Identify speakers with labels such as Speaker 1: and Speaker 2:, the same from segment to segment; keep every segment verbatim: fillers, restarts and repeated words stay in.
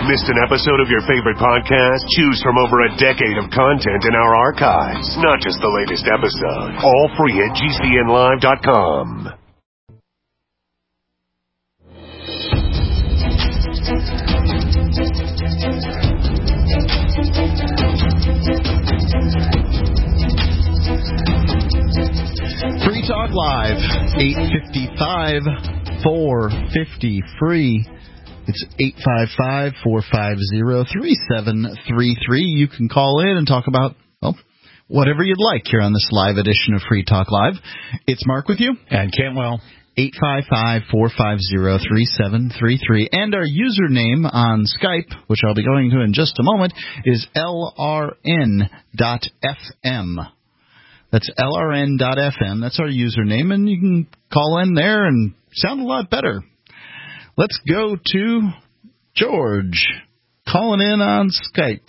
Speaker 1: Missed an episode of your favorite podcast? Choose from over a decade of content in our archives, not just the latest episode. All free at G C N live dot com.
Speaker 2: Free Talk Live, eight five five, four five zero, free. It's eight five five, four five zero, three seven three three. You can call in and talk about, well, whatever you'd like here on this live edition of Free Talk Live. It's Mark with you.
Speaker 3: And Cantwell.
Speaker 2: eight five five, four five zero, three seven three three. And our username on Skype, which I'll be going to in just a moment, is L R N dot F M. That's L R N dot F M. That's our username, and you can call in there and sound a lot better. Let's go to George, calling in on Skype.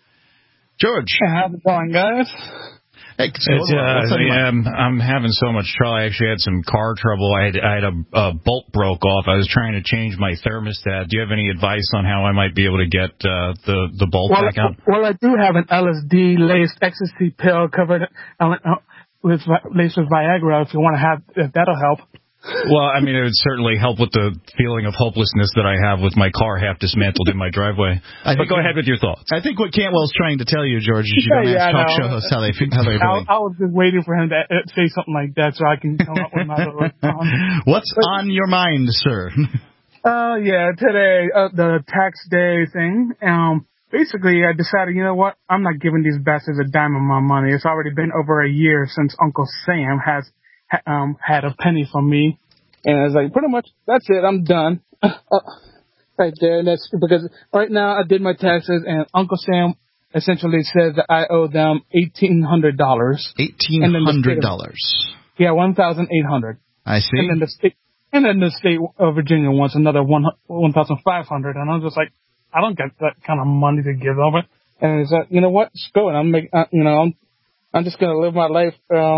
Speaker 2: George.
Speaker 4: Hey, how's it going, guys?
Speaker 2: Hey,
Speaker 3: it's, uh, yeah, I'm, I'm having so much trouble. I actually had some car trouble. I had, I had a, a bolt broke off. I was trying to change my thermostat. Do you have any advice on how I might be able to get uh, the, the bolt
Speaker 4: well,
Speaker 3: back out?
Speaker 4: Well, I do have an L S D-laced ecstasy pill covered uh, with laced with Viagra if you want to have, if that'll help.
Speaker 3: Well, I mean, it would certainly help with the feeling of hopelessness that I have with my car half dismantled in my driveway. I but go ahead with your thoughts.
Speaker 2: I think what Cantwell's trying to tell you, George, is you don't
Speaker 4: yeah,
Speaker 2: ask talk show hosts how, they, how they're doing.
Speaker 4: I, I was just waiting for him to say something like that so I can come up with my little response.
Speaker 2: What's but, on your mind, sir?
Speaker 4: Uh, yeah, today, uh, the tax day thing. Um, basically, I decided, you know what? I'm not giving these bastards a dime of my money. It's already been over a year since Uncle Sam has um, had a penny from me. And I was like, pretty much, that's it. I'm done. Uh, right there. And that's because right now I did my taxes, and Uncle Sam essentially says that I owe them eighteen hundred dollars.
Speaker 2: eighteen hundred dollars.
Speaker 4: Yeah, one thousand eight hundred
Speaker 2: dollars. I see.
Speaker 4: And then the state, and then the state of Virginia wants another one thousand five hundred dollars. And I'm just like, I don't get that kind of money to give over. And it's like, you know what? Screw it. I'm make, uh, you know, I'm, I'm just going to live my life, uh,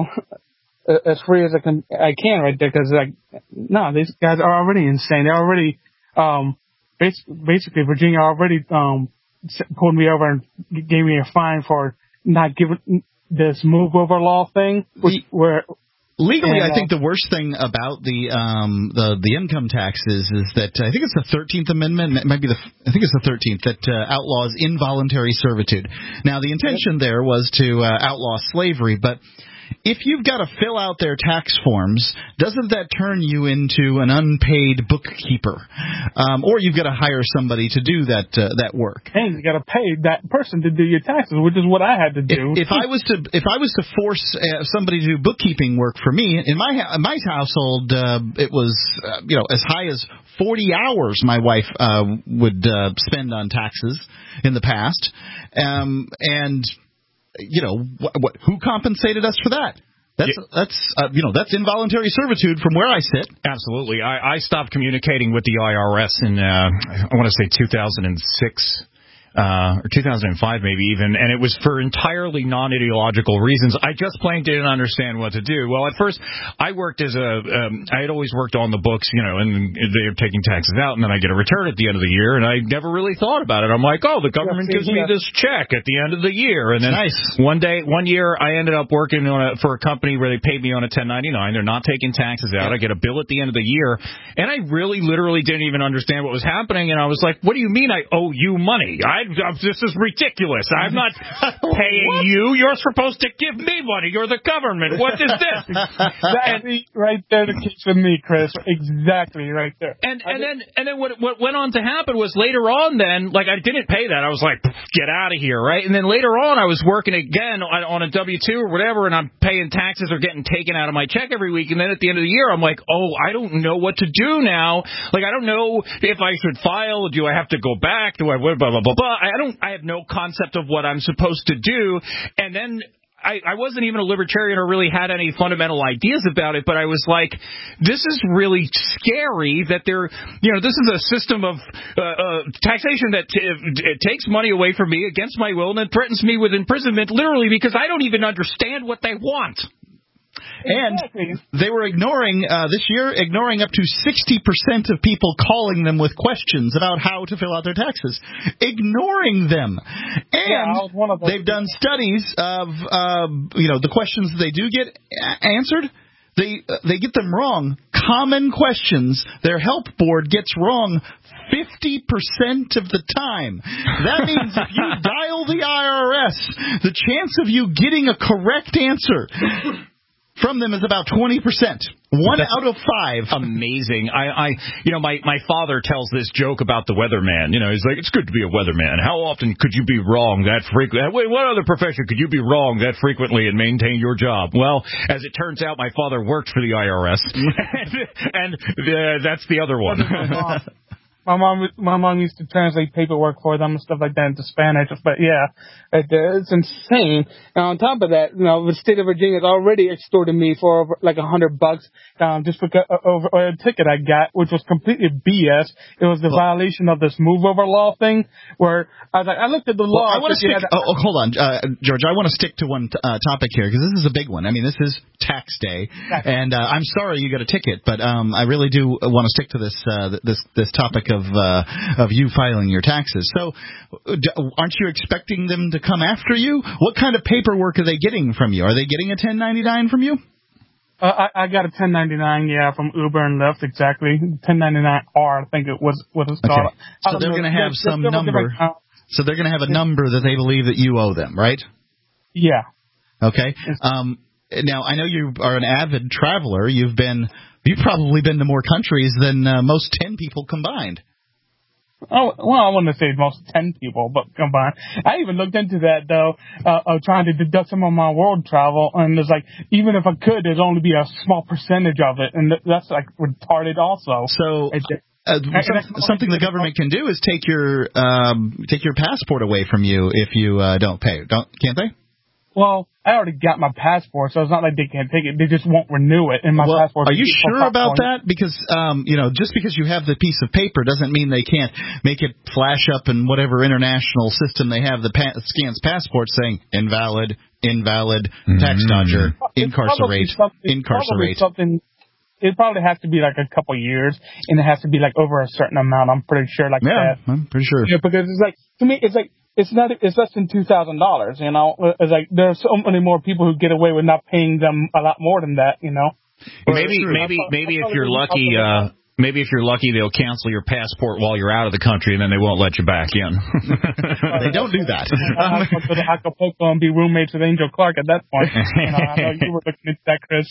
Speaker 4: as free as I can, I can right there, because like, no, these guys are already insane. They're already, um, basically Virginia already um pulled me over and gave me a fine for not giving this move over law thing, which where.
Speaker 2: Legally,
Speaker 4: and, uh,
Speaker 2: I think the worst thing about the um, the the income taxes is that uh, I think it's the thirteenth Amendment. It might be the I think it's the thirteenth that uh, outlaws involuntary servitude. Now, the intention there was to uh, outlaw slavery, but if you've got to fill out their tax forms, doesn't that turn you into an unpaid bookkeeper? Um, or you've got to hire somebody to do that uh, that work.
Speaker 4: And you got to pay that person to do your taxes, which is what I had to do.
Speaker 2: If, if I was to if I was to force uh, somebody to do bookkeeping work for me in my in my household, uh, it was uh, you know as high as forty hours my wife uh, would uh, spend on taxes in the past, um, and. You know, what, what, who compensated us for that? That's yeah. that's uh, you know that's involuntary servitude from where I sit.
Speaker 3: Absolutely, I, I stopped communicating with the I R S in uh, I want to say two thousand six. Uh, or two thousand five maybe even, and it was for entirely non-ideological reasons. I just plain didn't understand what to do. Well, at first, I worked as a, um, I had always worked on the books, you know, and they were taking taxes out, and then I get a return at the end of the year, and I never really thought about it. I'm like, oh, the government gives me this check at the end of the year, and then
Speaker 2: nice.
Speaker 3: one day, one year, I ended up working on a, for a company where they paid me on a ten ninety-nine. They're not taking taxes out. I get a bill at the end of the year, and I really, literally didn't even understand what was happening, and I was like, what do you mean I owe you money? I This is ridiculous. I'm not paying you. You're supposed to give me money. You're the government. What is this?
Speaker 4: Exactly right there the case with me, Chris. Exactly right there.
Speaker 3: And and then and then what what went on to happen was later on then, like I didn't pay that. I was like, get out of here, right? And then later on I was working again on, on a W two or whatever, and I'm paying taxes or getting taken out of my check every week. And then at the end of the year, I'm like, oh, I don't know what to do now. Like, I don't know if I should file. Do I have to go back? Do I blah, blah, blah, blah. I don't I have no concept of what I'm supposed to do. And then I, I wasn't even a libertarian or really had any fundamental ideas about it, but I was like, this is really scary that there, you know, this is a system of uh, uh, taxation that t- it takes money away from me against my will and then threatens me with imprisonment literally because I don't even understand what they want.
Speaker 2: And
Speaker 4: Exactly.
Speaker 2: they were ignoring, uh, this year, ignoring up to sixty percent of people calling them with questions about how to fill out their taxes. Ignoring them. And
Speaker 4: Yeah, I was one of those
Speaker 2: they've done studies of, uh, you know, the questions they do get a- answered. They uh, they get them wrong. Common questions their help board gets wrong fifty percent of the time. That means if you dial the I R S, the chance of you getting a correct answer from them is about twenty percent. One
Speaker 3: That's
Speaker 2: out of five.
Speaker 3: Amazing. I, I, you know, my, my father tells this joke about the weatherman. You know, he's like, it's good to be a weatherman. How often could you be wrong that frequently? Wait, what other profession could you be wrong that frequently and maintain your job? Well, as it turns out, my father worked for the I R S, and, and uh, that's the other one.
Speaker 4: My mom, my mom used to translate paperwork for them and stuff like that into Spanish. But yeah, it, uh, it's insane. And on top of that, you know, the state of Virginia has already extorted me for over, like a hundred bucks, um, just because uh, over a ticket I got, which was completely B S. It was the well, violation of this move over law thing, where I was like, I looked at the law.
Speaker 2: Well, I want to stick. To, oh, oh, hold on, uh, George. I want to stick to one t- uh, topic here because this is a big one. I mean, this is tax day, tax. and uh, I'm sorry you got a ticket, but um, I really do want to stick to this uh, this this topic of. Of, uh, of you filing your taxes. So, d- aren't you expecting them to come after you? What kind of paperwork are they getting from you? Are they getting a ten ninety-nine from you?
Speaker 4: Uh, I, I got a ten ninety-nine, yeah, from Uber and Lyft, exactly. ten ninety-nine R, I think it was what it's called.
Speaker 2: Okay. So they're going to have some number. So they're going to have a number that they believe that you owe them, right?
Speaker 4: Yeah.
Speaker 2: Okay. Um, now, I know you are an avid traveler. You've been, you've probably been to more countries than uh, most ten people combined.
Speaker 4: Oh, well, I wouldn't say most ten people, but combined. I even looked into that, though, uh, of trying to deduct some of my world travel, and it's like, even if I could, there'd only be a small percentage of it, and that's, like, retarded also.
Speaker 2: So, uh, some, something the government can do is take your um, take your passport away from you if you uh, don't pay. Don't Can't they?
Speaker 4: Well, I already got my passport, so it's not like they can't take it. They just won't renew it. And my
Speaker 2: well,
Speaker 4: passport.
Speaker 2: Are you sure about that? Because, um, you know, just because you have the piece of paper doesn't mean they can't make it flash up in whatever international system they have the pa- scans passport saying invalid, invalid, mm-hmm. tax dodger, incarcerate, incarcerate.
Speaker 4: Something. It probably has to be like a couple years, and it has to be like over a certain amount. I'm pretty sure, like
Speaker 2: yeah,
Speaker 4: that.
Speaker 2: I'm pretty sure.
Speaker 4: Yeah, because it's like to me, it's like. It's not. It's less than two thousand dollars. You know, it's like there's so many more people who get away with not paying them a lot more than that. You know.
Speaker 3: Maybe, maybe, maybe if you're lucky, uh, maybe if you're lucky, they'll cancel your passport while you're out of the country, and then they won't let you back in.
Speaker 2: They don't do that.
Speaker 4: I'll go to Acapulco and be roommates with Angel Clark at that point. You know, I know you were looking at that, Chris.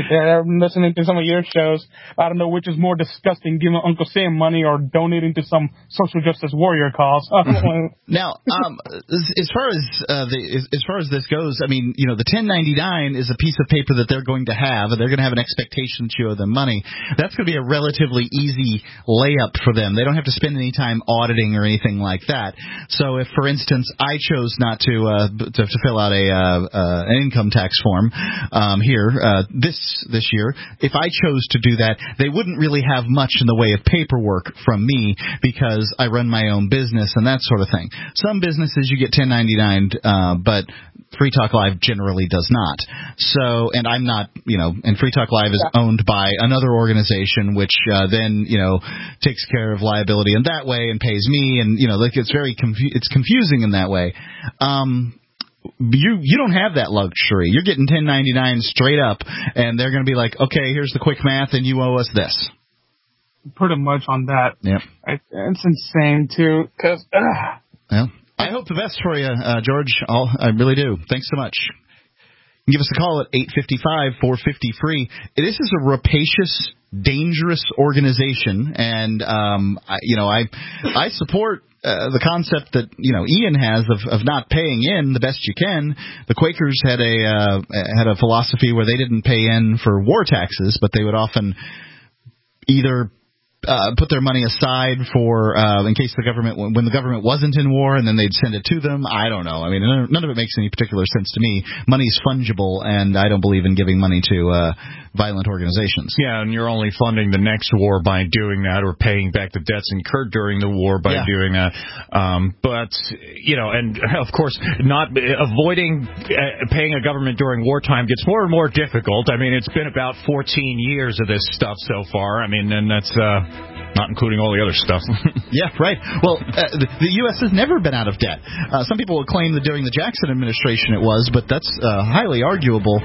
Speaker 4: I'm listening to some of your shows. I don't know which is more disgusting, giving Uncle Sam money or donating to some social justice warrior cause.
Speaker 2: Now, um, as far as uh, the as, as far as this goes, I mean, you know, the ten ninety-nine is a piece of paper that they're going to have, and they're going to have an expectation that you owe them money. That's going to be a relatively easy layup for them. They don't have to spend any time auditing or anything like that. So if, for instance, I chose not to uh, to, to fill out a uh, uh, an income tax form um, here uh, this this year, if I chose to do that, they wouldn't really have much in the way of paperwork from me because I run my own business and that sort of thing. Some businesses you get ten ninety-nine, uh, but Free Talk Live generally does not. So, and I'm not, you know, and Free Talk Live is owned by another organization which uh, then, you know, takes care of liability in that way and pays me, and, you know, like it's very confu- it's confusing in that way. Um, you you don't have that luxury. You're getting ten ninety-nine straight up, and they're going to be like, okay, here's the quick math, and you owe us this.
Speaker 4: Pretty much on that.
Speaker 2: Yeah,
Speaker 4: it's insane too. Cause uh,
Speaker 2: well, I hope the best for you, uh, George. I'll, I really do. Thanks so much. Give us a call at eight five five, four five zero, free. This is a rapacious, dangerous organization, and um, I, you know, I I support uh, the concept that, you know, Ian has of, of not paying in the best you can. The Quakers had a uh, had a philosophy where they didn't pay in for war taxes, but they would often either uh, put their money aside for uh, in case the government, when the government wasn't in war, and then they'd send it to them. I don't know. I mean, none, none of it makes any particular sense to me. Money's fungible, and I don't believe in giving money to uh, violent organizations.
Speaker 3: Yeah, and you're only funding the next war by doing that, or paying back the debts incurred during the war by
Speaker 2: yeah.
Speaker 3: doing that. Um, but, you know, and of course, not avoiding uh, paying a government during wartime gets more and more difficult. I mean, it's been about fourteen years of this stuff so far. I mean, and that's uh, not including all the other stuff.
Speaker 2: Yeah, right. Well, uh, the, the U S has never been out of debt. Uh, some people will claim that during the Jackson administration it was, but that's uh, highly arguable.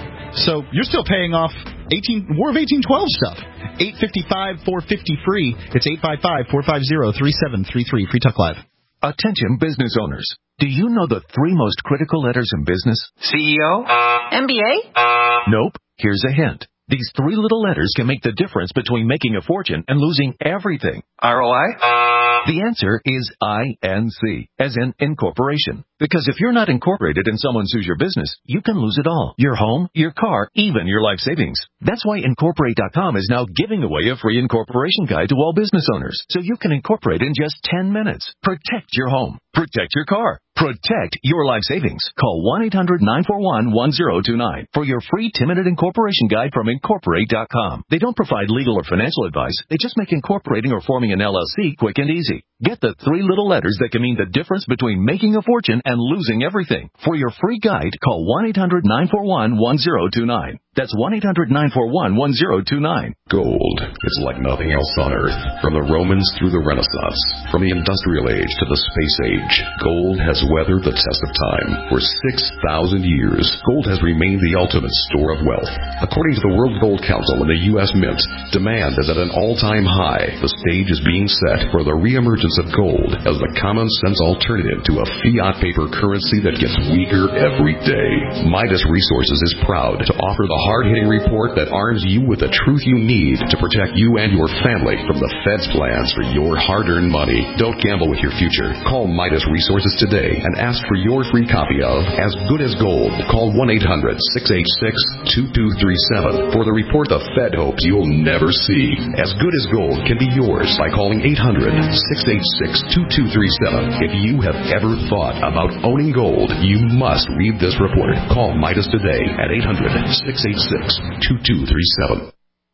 Speaker 2: So you're still paying off eighteen War of eighteen twelve stuff. eight five five, four five zero, free. It's eight five five, four five zero, three seven three three. Free Talk Live.
Speaker 5: Attention business owners. Do you know the three most critical letters in business?
Speaker 6: C E O?
Speaker 7: M B A?
Speaker 5: Nope. Here's a hint. These three little letters can make the difference between making a fortune and losing everything.
Speaker 6: R O I?
Speaker 5: The answer is I N C, as in incorporation. Because if you're not incorporated and someone sues your business, you can lose it all. Your home, your car, even your life savings. That's why Incorporate dot com is now giving away a free incorporation guide to all business owners, so you can incorporate in just ten minutes. Protect your home. Protect your car. Protect your life savings. Call one eight hundred nine four one one zero two nine for your free ten-minute incorporation guide from Incorporate dot com. They don't provide legal or financial advice. They just make incorporating or forming an L L C quick and easy. Get the three little letters that can mean the difference between making a fortune and losing everything. For your free guide, call one eight hundred nine four one one zero two nine. That's one eight hundred nine four one one zero two nine.
Speaker 8: Gold is like nothing else on Earth. From the Romans through the Renaissance, from the Industrial Age to the Space Age, gold has weathered the test of time. For six thousand years, gold has remained the ultimate store of wealth. According to the World Gold Council and the U S Mint, demand is at an all-time high. The stage is being set for the reemergence of gold as the common-sense alternative to a fiat paper currency that gets weaker every day. Midas Resources is proud to offer the hard-hitting report that arms you with the truth you need to protect you and your family from the Fed's plans for your hard-earned money. Don't gamble with your future. Call Midas Resources today and ask for your free copy of As Good as Gold. Call one eight hundred six eight six two two three seven for the report the Fed hopes you'll never see. As Good as Gold can be yours by calling eight hundred six eight six two two three seven. If you have ever thought about owning gold, you must read this report. Call Midas today at eight hundred six eight six two two three seven.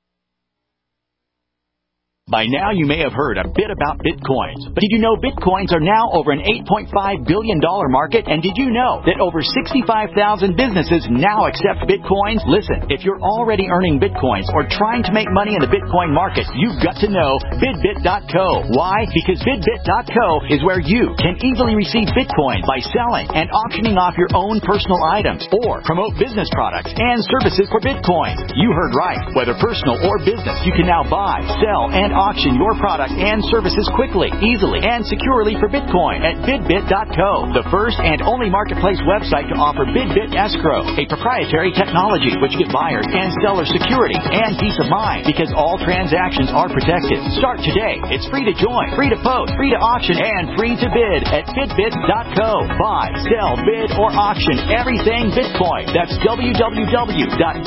Speaker 9: By now, you may have heard a bit about Bitcoins. But did you know Bitcoins are now over an eight point five billion dollars market? And did you know that over sixty-five thousand businesses now accept Bitcoins? Listen, if you're already earning Bitcoins or trying to make money in the Bitcoin market, you've got to know Bidbit dot co. Why? Because Bidbit dot co is where you can easily receive Bitcoin by selling and auctioning off your own personal items or promote business products and services for Bitcoin. You heard right. Whether personal or business, you can now buy, sell, and auction your product and services quickly, easily, and securely for Bitcoin at Bidbit dot co, the first and only marketplace website to offer Bidbit Escrow, a proprietary technology which gives buyers and sellers security and peace of mind because all transactions are protected. Start today. It's free to join, free to post, free to auction, and free to bid at Bidbit dot co. Buy, sell, bid, or auction everything Bitcoin. That's w w w dot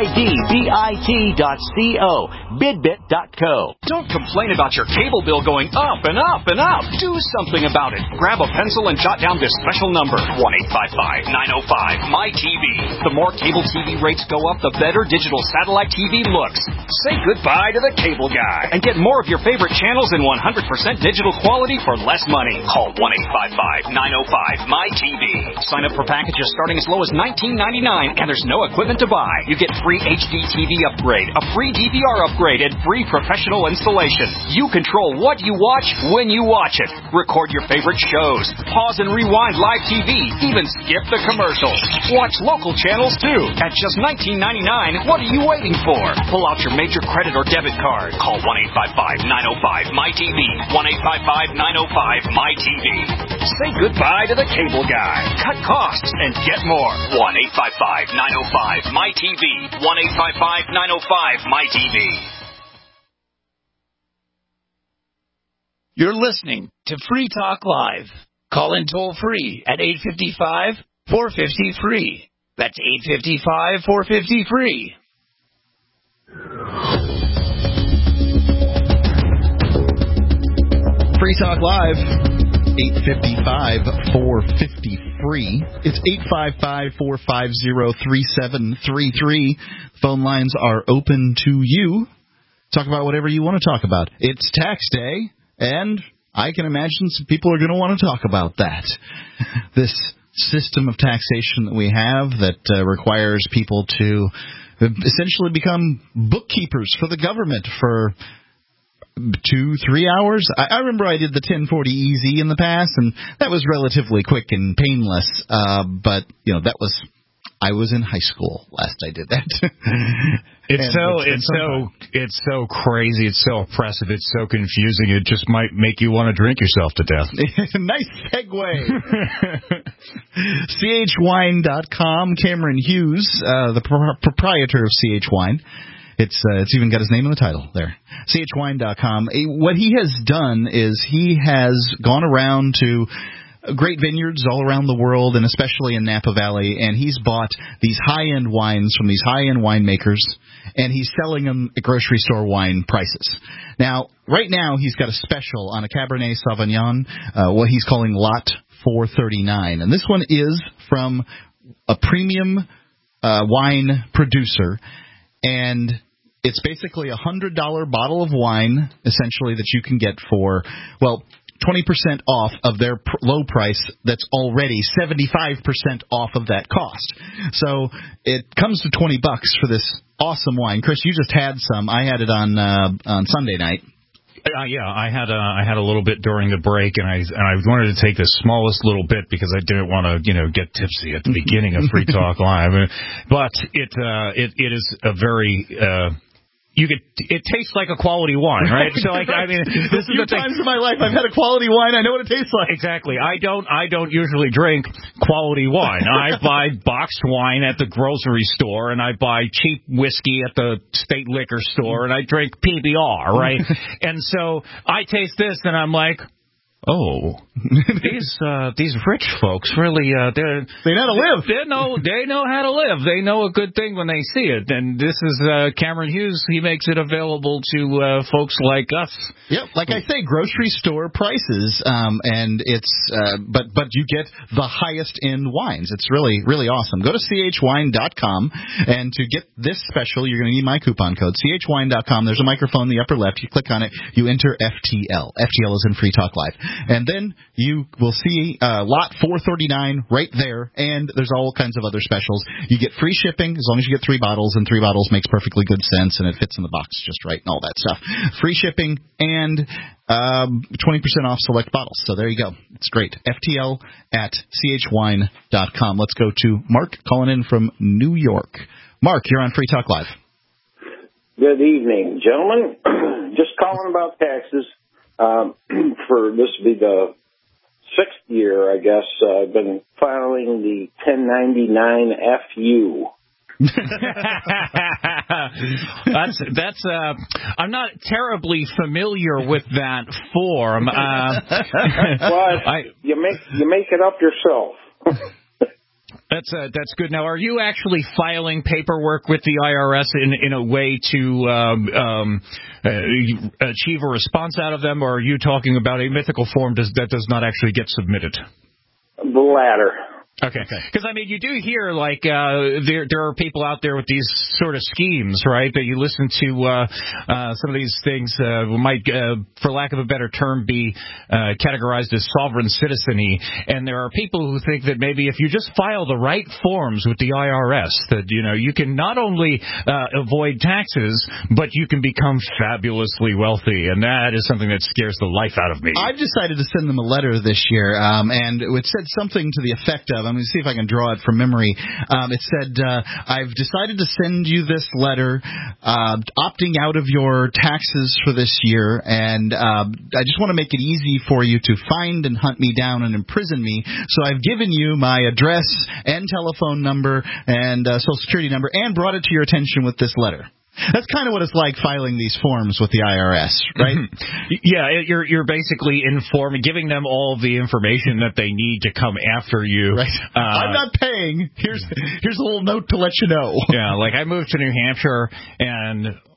Speaker 9: bidbit dot co. Bidbit dot co.
Speaker 10: Don't complain about your cable bill going up and up and up. Do something about it. Grab a pencil and jot down this special number, one eight five five nine oh five my T V. The more cable T V rates go up, the better digital satellite T V looks. Say goodbye to the cable guy and get more of your favorite channels in one hundred percent digital quality for less money. Call one eight five five nine oh five my T V. Sign up for packages starting as low as nineteen ninety-nine, and there's no equipment to buy. You get free H D T V upgrade, a free D V R upgrade, and free professional installation. You control what you watch when you watch it. Record your favorite shows. Pause and rewind live T V. Even skip the commercials. Watch local channels too. At just nineteen ninety-nine, what are you waiting for? Pull out your major credit or debit card. Call one eight five five nine oh five my T V. one eight five five nine oh five my T V. Say goodbye to the cable guy. Cut costs and get more. one eight five five nine oh five my T V. one eight five five nine oh five my T V.
Speaker 11: You're listening to Free Talk Live. Call in toll free at eight five five, four five zero, free. That's eight five five, four five zero, free.
Speaker 2: Free Talk Live, eight five five, four five zero, free. It's eight five five, four five zero, three seven three three. Phone lines are open to you. Talk about whatever you want to talk about. It's tax day, and I can imagine some people are going to want to talk about that. This system of taxation that we have that uh, requires people to essentially become bookkeepers for the government for two, three hours. I, I remember I did the ten forty E Z in the past, and that was relatively quick and painless. Uh, but, you know, that was, I was in high school last I did that.
Speaker 3: It's so, it's so, it's so crazy. It's so oppressive. It's so confusing. It just might make you want to drink yourself to death.
Speaker 2: Nice segue. C H wine dot com, Cameron Hughes, uh, the pro- proprietor of C H Wine. It's uh, it's even got his name in the title there. C H wine dot com. What he has done is he has gone around to great vineyards all around the world, and especially in Napa Valley, and he's bought these high-end wines from these high-end winemakers, and he's selling them at grocery store wine prices. Now, right now, he's got a special on a Cabernet Sauvignon, uh, what he's calling Lot four thirty-nine. And this one is from a premium uh, wine producer, and it's basically a one hundred dollars bottle of wine, essentially, that you can get for, well, twenty percent off of their pr- low price that's already seventy-five percent off of that cost. So it comes to twenty bucks for this awesome wine. Chris, you just had some. I had it on uh, on Sunday night.
Speaker 3: Uh, yeah, I had a, I had a little bit during the break, and I and I wanted to take the smallest little bit because I didn't want to, you know, get tipsy at the beginning of Free Talk Live. But it uh, it it is a very uh, you get it tastes like a quality wine, right? So like I mean, this is
Speaker 2: the
Speaker 3: thing.
Speaker 2: times in my life I've had a quality wine. I know what it tastes like.
Speaker 3: Exactly. I don't I don't usually drink quality wine. I buy boxed wine at the grocery store, and I buy cheap whiskey at the state liquor store, and I drink P B R, right? And so I taste this, and I'm like, oh, these uh, these rich folks really uh, they
Speaker 2: they know how to live.
Speaker 3: They know they know how to live. They know a good thing when they see it. And this is uh, Cameron Hughes. He makes it available to uh, folks like us.
Speaker 2: Yep, like I say, grocery store prices, um, and it's uh, but but you get the highest end wines. It's really really awesome. Go to C H wine dot com, and to get this special, you're going to need my coupon code C H wine dot com. There's a microphone in the upper left. You click on it. You enter F T L. F T L is in Free Talk Live. And then you will see uh, Lot four thirty-nine right there, and there's all kinds of other specials. You get free shipping as long as you get three bottles, and three bottles makes perfectly good sense, and it fits in the box just right and all that stuff. Free shipping and um, twenty percent off select bottles. So there you go. It's great. F T L at C H wine dot com. Let's go to Mark calling in from New York. Mark, you're on Free Talk Live.
Speaker 12: Good evening, gentlemen. Just calling about taxes. Um, for this will be the sixth year, I guess. Uh, I've been filing the ten ninety-nine F U.
Speaker 3: that's that's. Uh, I'm not terribly familiar with that form. Uh,
Speaker 12: well, I, you make you make it up yourself.
Speaker 3: That's uh, that's good. Now, are you actually filing paperwork with the I R S in in a way to um, um, uh, achieve a response out of them, or are you talking about a mythical form does, that does not actually get submitted?
Speaker 12: The latter.
Speaker 3: Okay, because I mean, you do hear like uh, there there are people out there with these sort of schemes, right? That you listen to uh, uh, some of these things uh, might, uh, for lack of a better term, be uh, categorized as sovereign citizen-y. And there are people who think that maybe if you just file the right forms with the I R S, that you know you can not only uh, avoid taxes, but you can become fabulously wealthy, and that is something that scares the life out of me.
Speaker 2: I've decided to send them a letter this year, um, and it said something to the effect of. I'm going to see if I can draw it from memory. Um, it said, uh, I've decided to send you this letter uh, opting out of your taxes for this year, and uh, I just want to make it easy for you to find and hunt me down and imprison me. So I've given you my address and telephone number and uh, social security number and brought it to your attention with this letter. That's kind of what it's like filing these forms with the I R S, right?
Speaker 3: Yeah, you're you're basically informing, giving them all the information that they need to come after you.
Speaker 2: Right. Uh, I'm not paying. Here's here's a little note to let you know.
Speaker 3: Yeah, like I moved to New Hampshire, and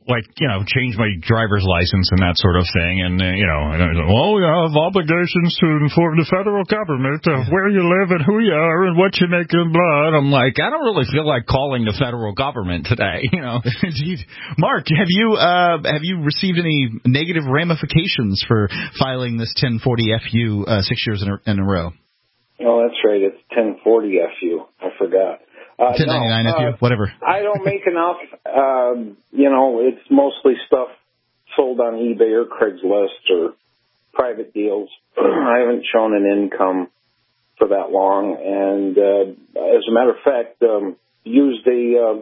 Speaker 3: like, you know, change my driver's license and that sort of thing. And, uh, you know, and I was like, well, we have obligations to inform the federal government of where you live and who you are and what you make in blood. I'm like, I don't really feel like calling the federal government today, you know.
Speaker 2: Mark, have you uh, have you received any negative ramifications for filing this ten forty F U uh, six years in a, in a row?
Speaker 12: Oh, that's right. It's ten forty F U. I forgot. Uh,
Speaker 2: ten ninety-nine
Speaker 12: no,
Speaker 2: F U,
Speaker 12: uh,
Speaker 2: whatever.
Speaker 12: I don't make enough. Um, you know, it's mostly stuff sold on eBay or Craigslist or private deals. I haven't shown an income for that long. And uh, as a matter of fact, um, used a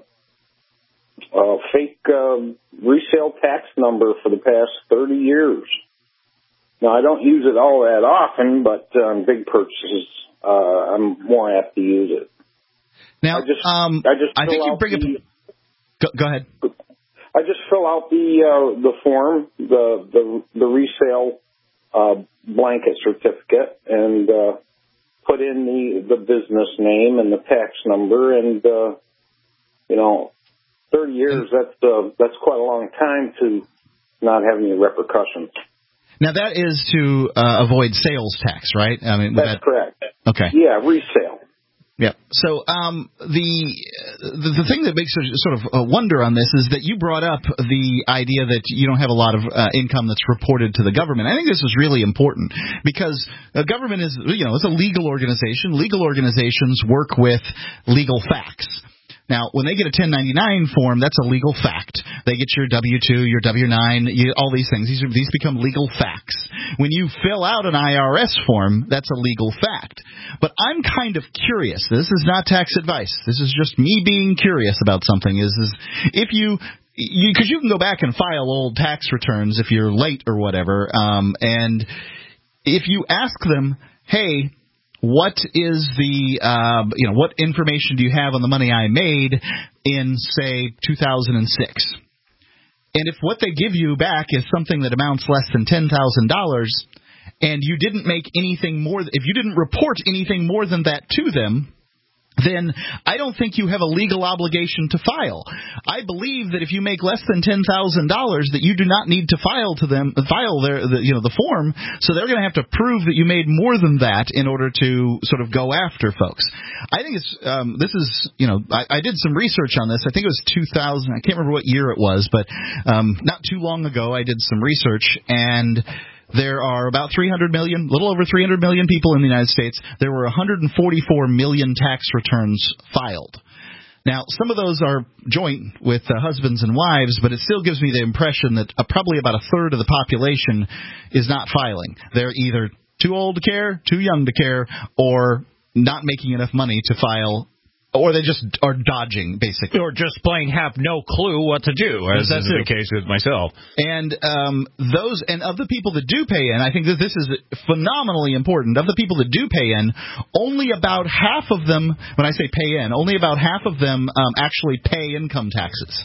Speaker 12: uh, uh, fake uh, resale tax number for the past thirty years. Now, I don't use it all that often, but on um, big purchases, uh, I'm more apt to use it.
Speaker 2: Now,
Speaker 12: I just,
Speaker 2: um,
Speaker 12: I, just
Speaker 2: I think you bring
Speaker 12: the,
Speaker 2: up. Go, go ahead.
Speaker 12: I just fill out the uh, the form, the the, the resale uh, blanket certificate, and uh, put in the, the business name and the tax number, and uh, you know, thirty years. That's uh, that's quite a long time to not have any repercussions.
Speaker 2: Now that is to uh, avoid sales tax, right? I mean,
Speaker 12: that's
Speaker 2: that,
Speaker 12: correct.
Speaker 2: Okay.
Speaker 12: Yeah, resale.
Speaker 2: Yeah. So um, the, the the thing that makes us sort of wonder on this is that you brought up the idea that you don't have a lot of uh, income that's reported to the government. I think this is really important because the government is, you know, it's a legal organization. Legal organizations work with legal facts. Now, when they get a ten ninety-nine form, that's a legal fact. They get your W two, your W nine, you, all these things. These are, these become legal facts. When you fill out an I R S form, that's a legal fact. But I'm kind of curious. This is not tax advice. This is just me being curious about something. Is, is if you... Because you, you can go back and file old tax returns if you're late or whatever, um, and if you ask them, hey, what is the, uh, you know, what information do you have on the money I made in, say, two thousand six? And if what they give you back is something that amounts less than ten thousand dollars, and you didn't make anything more, if you didn't report anything more than that to them, then I don't think you have a legal obligation to file. I believe that if you make less than ten thousand dollars, that you do not need to file to them, file their, the, you know, the form. So they're going to have to prove that you made more than that in order to sort of go after folks. I think it's um, this is, you know, I, I did some research on this. I think it was two thousand. I can't remember what year it was, but um, not too long ago, I did some research and. There are about three hundred million, little over three hundred million people in the United States. There were one hundred forty-four million tax returns filed. Now, some of those are joint with uh, husbands and wives, but it still gives me the impression that uh, probably about a third of the population is not filing. They're either too old to care, too young to care, or not making enough money to file. Or they just are dodging, basically.
Speaker 3: Or just plain have no clue what to do, as is the case with myself.
Speaker 2: And um, those, and of the people that do pay in, I think that this is phenomenally important. Of the people that do pay in, only about half of them, when I say pay in, only about half of them um, actually pay income taxes.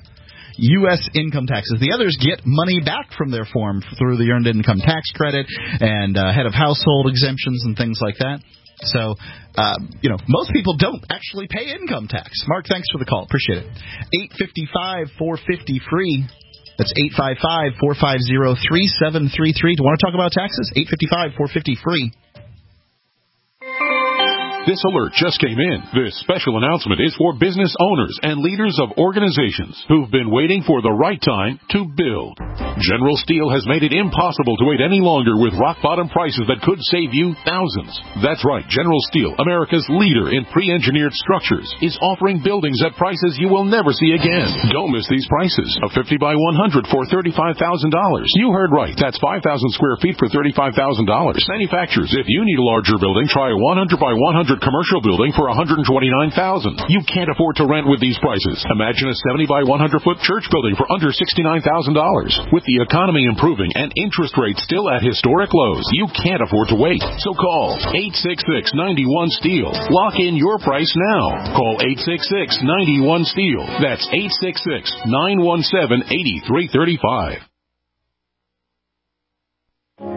Speaker 2: U S income taxes. The others get money back from their form through the Earned Income Tax Credit and uh, head of household exemptions and things like that. So, uh, you know, most people don't actually pay income tax. Mark, thanks for the call. Appreciate it. eight five five, four five zero, free. That's eight five five, four five zero, three seven three three. Do you want to talk about taxes? eight five five, four five zero, free.
Speaker 13: This alert just came in. This special announcement is for business owners and leaders of organizations who've been waiting for the right time to build. General Steel has made it impossible to wait any longer with rock-bottom prices that could save you thousands. That's right. General Steel, America's leader in pre-engineered structures, is offering buildings at prices you will never see again. Don't miss these prices. A fifty by one hundred for thirty-five thousand dollars. You heard right. That's five thousand square feet for thirty-five thousand dollars. Manufacturers, if you need a larger building, try a one hundred by one hundred commercial building for one hundred twenty-nine thousand dollars. You can't afford to rent with these prices. Imagine a seventy by one hundred foot church building for under sixty-nine thousand dollars. With the economy improving and interest rates still at historic lows, you can't afford to wait. So call eight six six, nine one, STEEL. Lock in your price now. Call eight six six, nine one, STEEL. That's eight six six, nine one seven, eight three three five.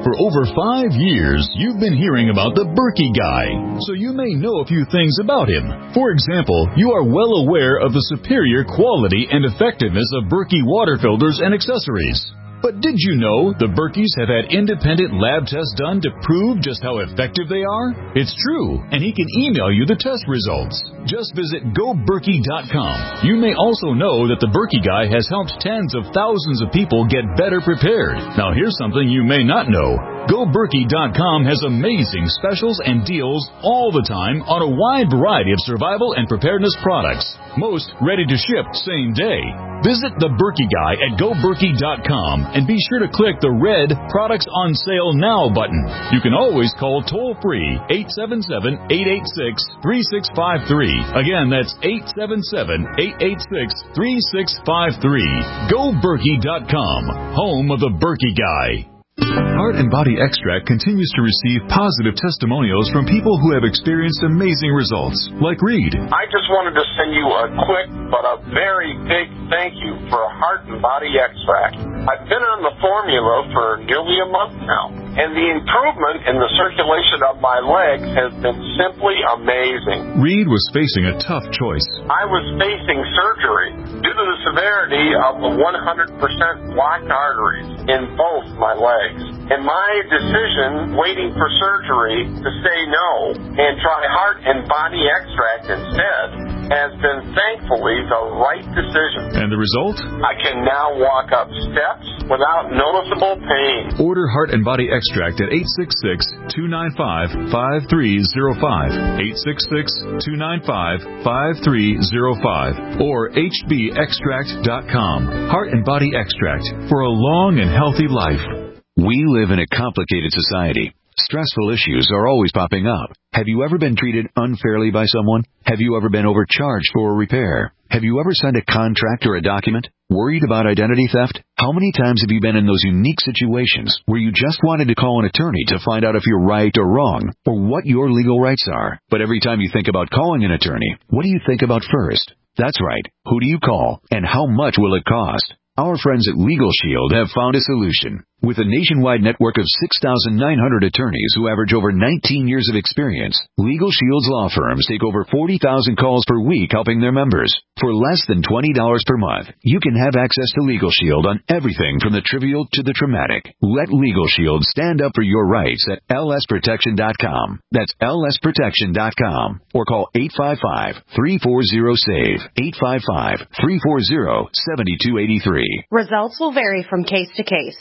Speaker 14: For over five years, you've been hearing about the Berkey Guy, so you may know a few things about him. For example, you are well aware of the superior quality and effectiveness of Berkey water filters and accessories. But did you know the Berkeys have had independent lab tests done to prove just how effective they are? It's true, and he can email you the test results. Just visit go berkey dot com. You may also know that the Berkey Guy has helped tens of thousands of people get better prepared. Now here's something you may not know. go berkey dot com has amazing specials and deals all the time on a wide variety of survival and preparedness products, most ready to ship same day. Visit the Berkey Guy at go berkey dot com and be sure to click the red Products on Sale Now button. You can always call toll-free eight seven seven, eight eight six, three six five three. Again, that's eight seven seven, eight eight six, three six five three. go berkey dot com, home of the Berkey Guy.
Speaker 15: Heart and Body Extract continues to receive positive testimonials from people who have experienced amazing results, like Reed.
Speaker 16: I just wanted to send you a quick but a very big thank you for Heart and Body Extract. I've been on the formula for nearly a month now, and the improvement in the circulation of my legs has been simply amazing.
Speaker 15: Reed was facing a tough choice.
Speaker 16: I was facing surgery due to the severity of the one hundred percent blocked arteries in both my legs. And my decision, waiting for surgery, to say no and try Heart and Body Extract instead, has been thankfully the right decision.
Speaker 15: And the result?
Speaker 16: I can now walk up steps without noticeable pain.
Speaker 15: Order Heart and Body Extract at eight six six, two nine five, five three zero five, eight six six, two nine five, five three zero five, or h b extract dot com. Heart and Body Extract for a long and healthy life.
Speaker 5: We live in a complicated society. Stressful issues are always popping up. Have you ever been treated unfairly by someone? Have you ever been overcharged for a repair? Have you ever signed a contract or a document? Worried about identity theft? How many times have you been in those unique situations where you just wanted to call an attorney to find out if you're right or wrong, or what your legal rights are? But every time you think about calling an attorney, what do you think about first? That's right. Who do you call, and how much will it cost? Our friends at Legal Shield have found a solution. With a nationwide network of six thousand nine hundred attorneys who average over nineteen years of experience, Legal Shield's law firms take over forty thousand calls per week helping their members. For less than twenty dollars per month, you can have access to Legal Shield on everything from the trivial to the traumatic. Let Legal Shield stand up for your rights at l s protection dot com. That's l s protection dot com. Or call eight five five, three four zero, S A V E, eight five five, three four zero, seven two eight three.
Speaker 7: Results will vary from case to case.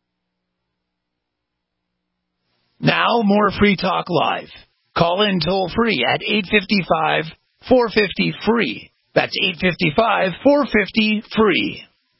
Speaker 11: Now, more Free Talk Live. Call in toll-free at eight five five, four five zero, F R E E. That's eight five five, four five zero, F R E E.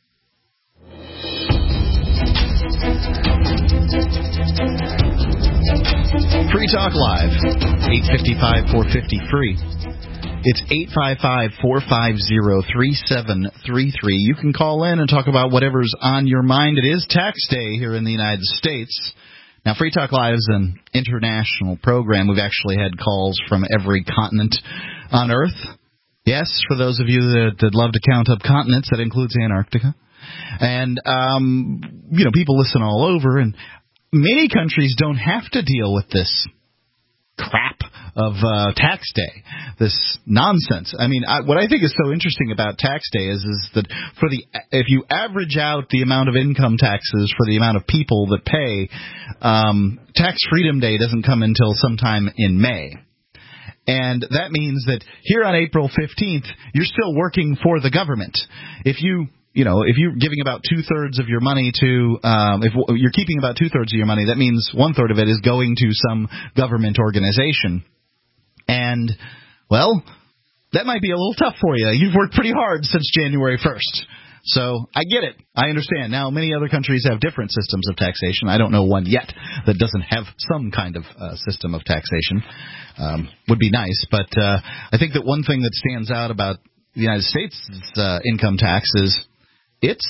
Speaker 2: Free Talk Live, eight five five, four five zero, F R E E. It's eight five five, four five zero, three seven three three. You can call in and talk about whatever's on your mind. It is tax day here in the United States. Now, Free Talk Live is an international program. We've actually had calls from every continent on Earth. Yes, for those of you that, that love to count up continents, that includes Antarctica. And, um, you know, people listen all over, and many countries don't have to deal with this crap of uh, tax day, this nonsense. I mean, I, what I think is so interesting about tax day is is that for the if you average out the amount of income taxes for the amount of people that pay, um, Tax Freedom Day doesn't come until sometime in May. And that means that here on April fifteenth, you're still working for the government. If you You know, if you're giving about two-thirds of your money to, um, if you're keeping about two-thirds of your money, that means one-third of it is going to some government organization. And, well, that might be a little tough for you. You've worked pretty hard since January first. So I get it. I understand. Now, many other countries have different systems of taxation. I don't know one yet that doesn't have some kind of uh, system of taxation. Um, would be nice. But uh, I think that one thing that stands out about the United States' uh, income tax is it's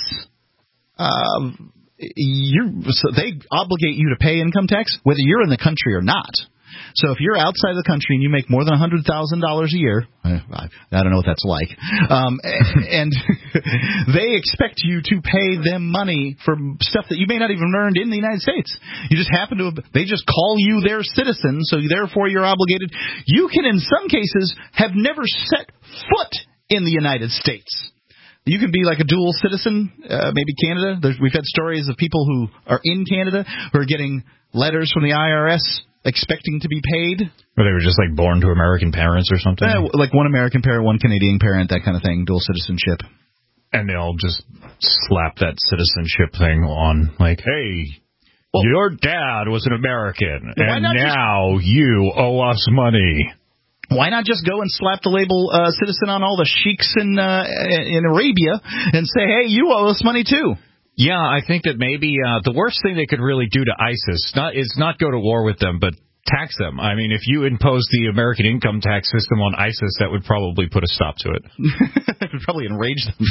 Speaker 2: uh, you're, so they obligate you to pay income tax whether you're in the country or not. So if you're outside the country and you make more than one hundred thousand dollars a year, I, I don't know what that's like, um, and they expect you to pay them money for stuff that you may not even earned in the United States. You just happen to have, they just call you their citizen, so therefore you're obligated. You can, in some cases, have never set foot in the United States. You can be like a dual citizen, uh, maybe Canada. There's, we've had stories of people who are in Canada who are getting letters from the I R S expecting to be paid.
Speaker 3: Or they were just like born to American parents or something?
Speaker 2: Uh, like one American parent, one Canadian parent, that kind of thing, dual citizenship.
Speaker 3: And they'll just slap that citizenship thing on, like, hey, well, your dad was an American, and now just, you owe us money.
Speaker 2: Why not just go and slap the label uh, citizen on all the sheiks in uh, in Arabia and say, hey, you owe us money too?
Speaker 3: Yeah, I think that maybe uh, the worst thing they could really do to ISIS not, is not go to war with them, but tax them. I mean, if you impose the American income tax system on ISIS, that would probably put a stop to it.
Speaker 2: It would probably enrage them.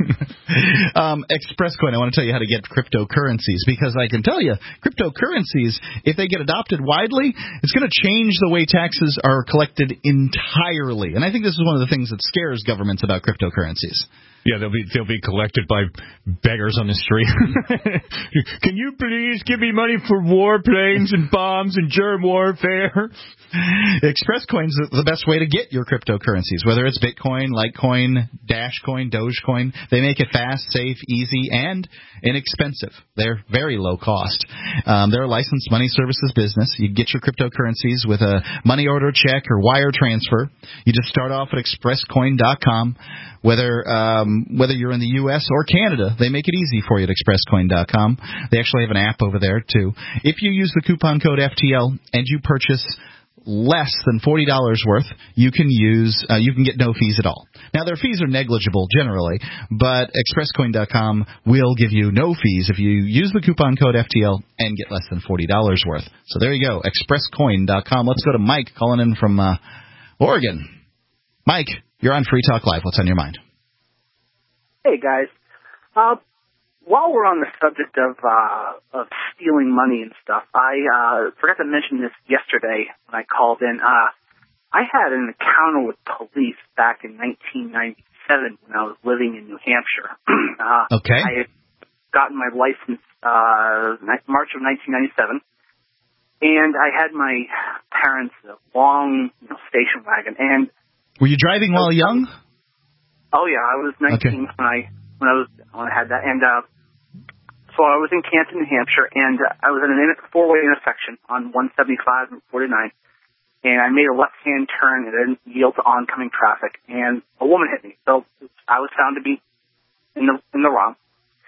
Speaker 2: um, ExpressCoin, I want to tell you how to get cryptocurrencies, because I can tell you, cryptocurrencies, if they get adopted widely, it's going to change the way taxes are collected entirely. And I think this is one of the things that scares governments about cryptocurrencies.
Speaker 3: Yeah, they'll be they'll be collected by beggars on the street. Can you please give me money for warplanes and bombs and germ warfare?
Speaker 2: ExpressCoin's the best way to get your cryptocurrencies, whether it's Bitcoin, Litecoin, Dashcoin, Dogecoin. They make it fast, safe, easy, and inexpensive. They're very low cost. Um, they're a licensed money services business. You get your cryptocurrencies with a money order, check, or wire transfer. You just start off at express coin dot com. Whether um, whether you're in the U S or Canada, they make it easy for you at express coin dot com. They actually have an app over there, too. If you use the coupon code F T L and you purchase less than forty dollars worth, you can use uh, you can get no fees at all. Now, their fees are negligible generally, but express coin dot com will give you no fees if you use the coupon code F T L and get less than forty dollars worth. So there you go, express coin dot com. Let's go to Mike calling in from uh, Oregon. Mike, you're on Free Talk Live. What's on your mind?
Speaker 17: Hey, guys. Uh, while we're on the subject of uh, of stealing money and stuff, I uh, forgot to mention this yesterday when I called in. Uh, I had an encounter with police back in nineteen ninety-seven when I was living in New Hampshire. uh,
Speaker 2: okay.
Speaker 17: I had gotten my license uh, March of nineteen ninety-seven, and I had my parents' long you know, station wagon. And
Speaker 2: were you driving while young?
Speaker 17: Oh yeah, I was nineteen okay. when I when I was when I had that, and uh, so I was in Canton, New Hampshire, and uh, I was in a four-way intersection on one seventy-five and forty-nine, and I made a left-hand turn and then yield to oncoming traffic, and a woman hit me. So I was found to be in the in the wrong.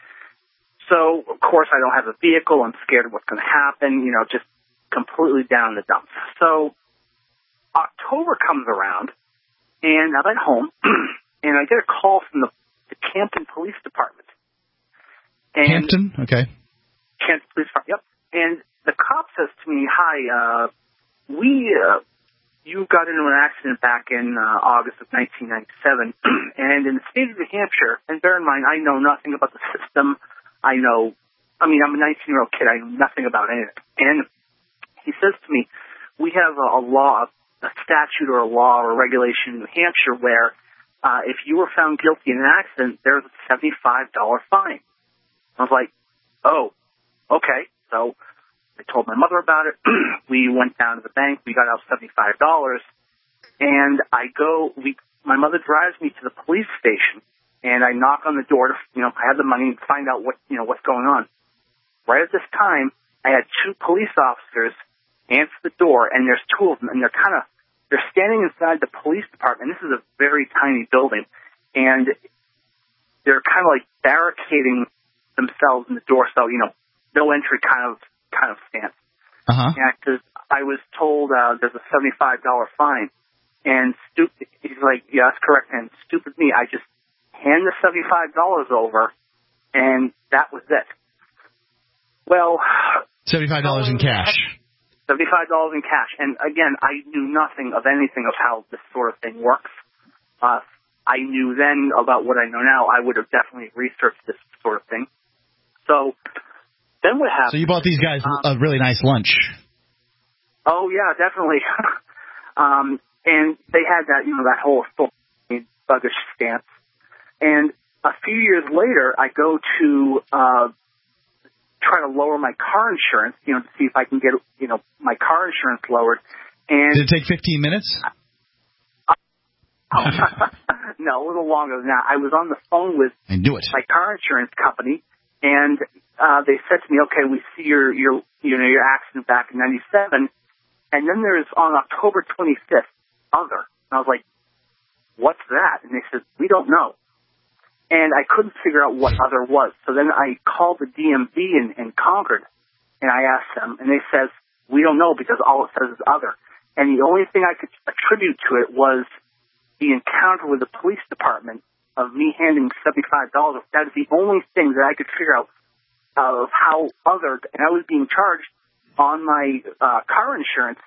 Speaker 17: So of course I don't have a vehicle. I'm scared of what's going to happen. You know, just completely down in the dumps. So October comes around, and I'm at home. And I get a call from the, the Campton Police Department. And
Speaker 2: Campton? Okay.
Speaker 17: Campton Police Department, yep. And the cop says to me, hi, uh, we, uh, you got into an accident back in uh, August of nineteen ninety-seven. And in the state of New Hampshire, and bear in mind, I know nothing about the system. I know, I mean, I'm a nineteen-year-old kid. I know nothing about anything. And he says to me, we have a, a law, a statute or a law or a regulation in New Hampshire where Uh, if you were found guilty in an accident, there's a seventy-five dollars fine. I was like, oh, okay. So I told my mother about it. We went down to the bank. We got out seventy-five dollars. And I go, we, my mother drives me to the police station, and I knock on the door to, you know, I have the money and find out what, you know, what's going on. Right at this time, I had two police officers answer the door, and there's two of them, and they're kind of, they're standing inside the police department. This is a very tiny building, and they're kind of like barricading themselves in the door, so you know, no entry kind of kind of stance.
Speaker 2: Uh-huh.
Speaker 17: Yeah, because I was told uh, there's a seventy-five dollars fine, and stupid. He's like, yeah, that's correct. And stupid me, I just hand the seventy-five dollars over, and that was it. Well,
Speaker 2: seventy-five dollars in cash.
Speaker 17: seventy-five dollars in cash. And again, I knew nothing of anything of how this sort of thing works. Uh, I knew then about what I know now. I would have definitely researched this sort of thing. So then what happened?
Speaker 2: So you bought these guys
Speaker 17: um,
Speaker 2: a really nice lunch.
Speaker 17: Oh yeah, definitely. um, and they had that, you know, that whole thuggish stance. And a few years later, I go to uh, try to lower my car insurance, you know, to see if I can get, you know, my car insurance lowered. And
Speaker 2: did it take fifteen minutes?
Speaker 17: No, a little longer than that. I was on the phone with
Speaker 2: I do it.
Speaker 17: my car insurance company, and uh, they said to me, "Okay, we see your your you know your accident back in ninety-seven, and then there's on October twenty-fifth other." And I was like, "What's that?" And they said, "We don't know." And I couldn't figure out what other was. So then I called the D M V in, in Concord, and I asked them, and they says, "We don't know because all it says is other." And the only thing I could attribute to it was the encounter with the police department of me handing seventy-five dollars. That is the only thing that I could figure out of how other, and I was being charged on my uh, car insurance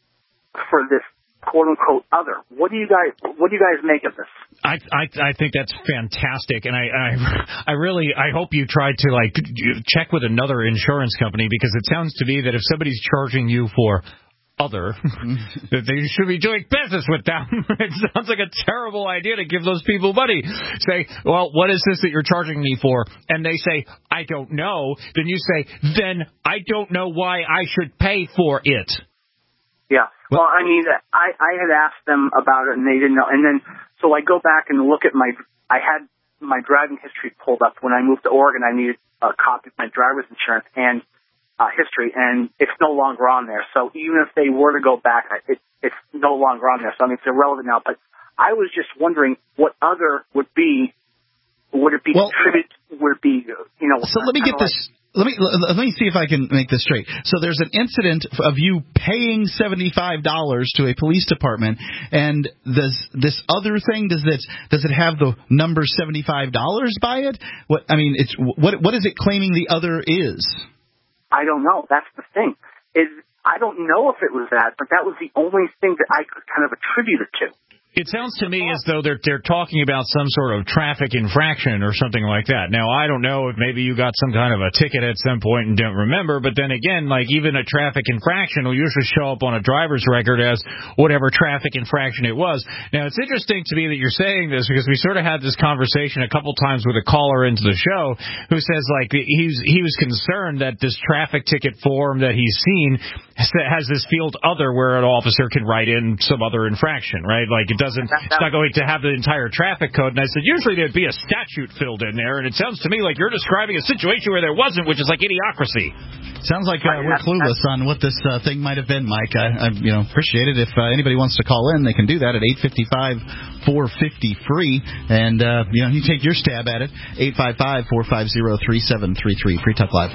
Speaker 17: for this quote-unquote other. What do you guys What do you guys make of this?
Speaker 3: I I, I think that's fantastic, and I, I I really I hope you try to like check with another insurance company, because it sounds to me that if somebody's charging you for other, that they should be doing business with them. It sounds like a terrible idea to give those people money. Say, well, what is this that you're charging me for? And they say, I don't know. Then you say, then I don't know why I should pay for it.
Speaker 17: Yeah. Well, I mean, I, I had asked them about it, and they didn't know. And then, so I go back and look at my, I had my driving history pulled up. When I moved to Oregon, I needed a copy of my driver's insurance and uh, history, and it's no longer on there. So even if they were to go back, it, it's no longer on there. So, I mean, it's irrelevant now. But I was just wondering what other would be, would it be
Speaker 2: well,
Speaker 17: contributed, would it be, you know.
Speaker 2: So let me get this. Like, Let me let me see if I can make this straight. So there's an incident of you paying seventy-five dollars to a police department, and does this other thing, does this does it have the number seventy-five dollars by it? What I mean, it's what what is it claiming the other is?
Speaker 17: I don't know. That's the thing. Is I don't know if it was that, but that was the only thing that I could kind of attribute it to.
Speaker 3: It sounds to me as though they're they're talking about some sort of traffic infraction or something like that. Now, I don't know if maybe you got some kind of a ticket at some point and don't remember, but then again, like even a traffic infraction will usually show up on a driver's record as whatever traffic infraction it was. Now, it's interesting to me that you're saying this, because we sort of had this conversation a couple times with a caller into the show who says like he's he was concerned that this traffic ticket form that he's seen has this field other where an officer can write in some other infraction, right? Like it doesn't, it's not going to have the entire traffic code. And I said, usually there'd be a statute filled in there, and it sounds to me like you're describing a situation where there wasn't, which is like idiocracy.
Speaker 2: Sounds like uh, we're clueless on what this uh, thing might have been, Mike. I, I you know, appreciate it. If uh, anybody wants to call in, they can do that at eight five five, four five zero, free. And, uh, you know, you take your stab at it, eight five five, four five zero, three seven three three. Free Talk Live.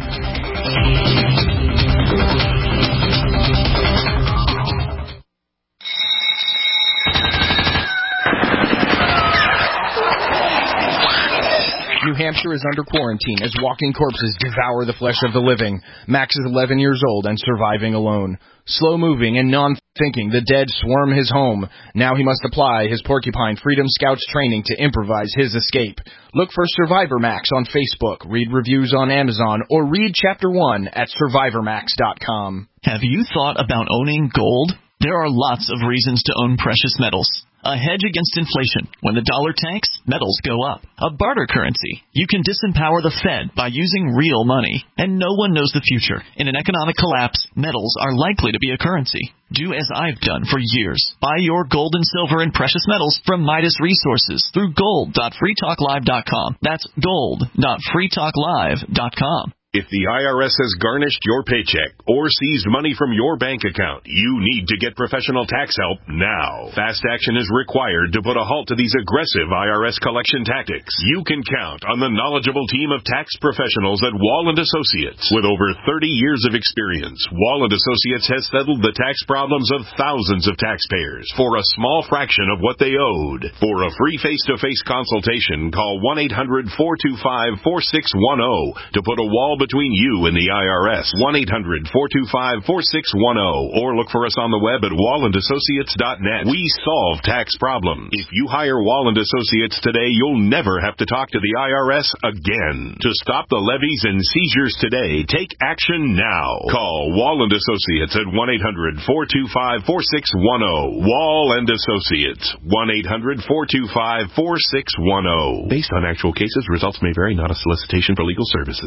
Speaker 18: New Hampshire is under quarantine as walking corpses devour the flesh of the living. Max is eleven years old and surviving alone. Slow-moving and non-thinking, the dead swarm his home. Now he must apply his Porcupine Freedom Scouts training to improvise his escape. Look for Survivor Max on Facebook, read reviews on Amazon, or read Chapter one at survivor max dot com.
Speaker 19: Have you thought about owning gold? There are lots of reasons to own precious metals. A hedge against inflation. When the dollar tanks, metals go up. A barter currency. You can disempower the Fed by using real money. And no one knows the future. In an economic collapse, metals are likely to be a currency. Do as I've done for years. Buy your gold and silver and precious metals from Midas Resources through gold dot free talk live dot com. That's gold dot free talk live dot com.
Speaker 1: If the I R S has garnished your paycheck or seized money from your bank account, you need to get professional tax help now. Fast action is required to put a halt to these aggressive I R S collection tactics. You can count on the knowledgeable team of tax professionals at Wall and Associates. With over thirty years of experience, Wall and Associates has settled the tax problems of thousands of taxpayers for a small fraction of what they owed. For a free face-to-face consultation, call one eight hundred, four two five, four six one zero to put a wall between you and the I R S. one eight hundred four two five four six one zero or look for us on the web at wall and associates dot net. We solve tax problems. If you hire Wall and Associates today, you'll never have to talk to the I R S again. To stop the levies and seizures today, take action now. Call Wall and Associates at one eight hundred four two five four six one zero. Wall and Associates, one eight hundred four two five four six one zero. Based on actual cases, results may vary, not a solicitation for legal services.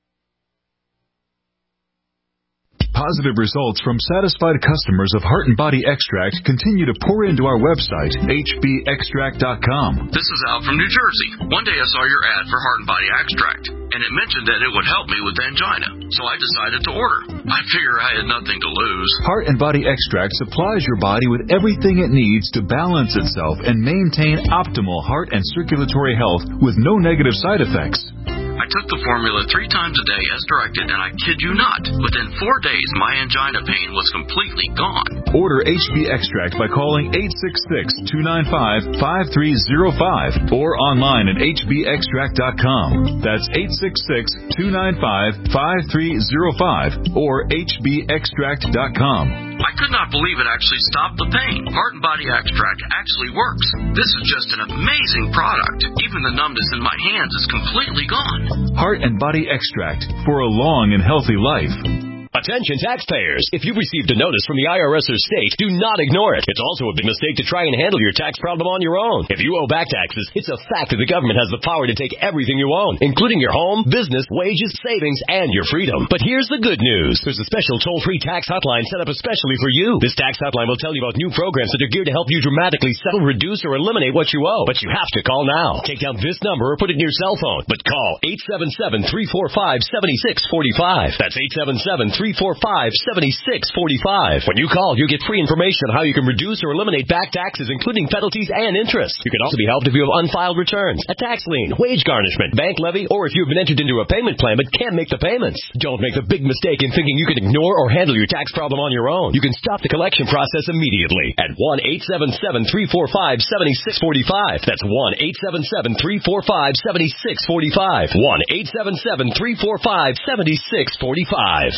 Speaker 15: Positive results from satisfied customers of Heart and Body Extract continue to pour into our website, H B extract dot com.
Speaker 20: This is Al from New Jersey. One day I saw your ad for Heart and Body Extract, and it mentioned that it would help me with angina, so I decided to order. I figure I had nothing to lose.
Speaker 15: Heart and Body Extract supplies your body with everything it needs to balance itself and maintain optimal heart and circulatory health with no negative side effects.
Speaker 20: I took the formula three times a day as directed, and I kid you not, within four days my angina pain was completely gone.
Speaker 15: Order H B Extract by calling eight six six, two nine five, five three zero five or online at H B extract dot com. That's eight six six, two nine five, five three zero five or H B extract dot com.
Speaker 20: I could not believe it actually stopped the pain. Heart and Body Extract actually works. This is just an amazing product. Even the numbness in my hands is completely gone.
Speaker 15: Heart and Body Extract for a long and healthy life.
Speaker 21: Attention taxpayers. If you've received a notice from the I R S or state, do not ignore it. It's also a big mistake to try and handle your tax problem on your own. If you owe back taxes, it's a fact that the government has the power to take everything you own, including your home, business, wages, savings, and your freedom. But here's the good news. There's a special toll-free tax hotline set up especially for you. This tax hotline will tell you about new programs that are geared to help you dramatically settle, reduce, or eliminate what you owe. But you have to call now. Take down this number or put it in your cell phone. But call eight seven seven, three four five, seven six four five. That's eight seven seven, three four five, seven six four five. When you call, you get free information on how you can reduce or eliminate back taxes, including penalties and interest. You can also be helped if you have unfiled returns, a tax lien, wage garnishment, bank levy, or if you've been entered into a payment plan but can't make the payments. Don't make the big mistake in thinking you can ignore or handle your tax problem on your own. You can stop the collection process immediately at one eight seven seven, three four five, seven six four five. That's one eight seven seven, three four five, seven six four five. one eight seven seven, three four five, seven six four five.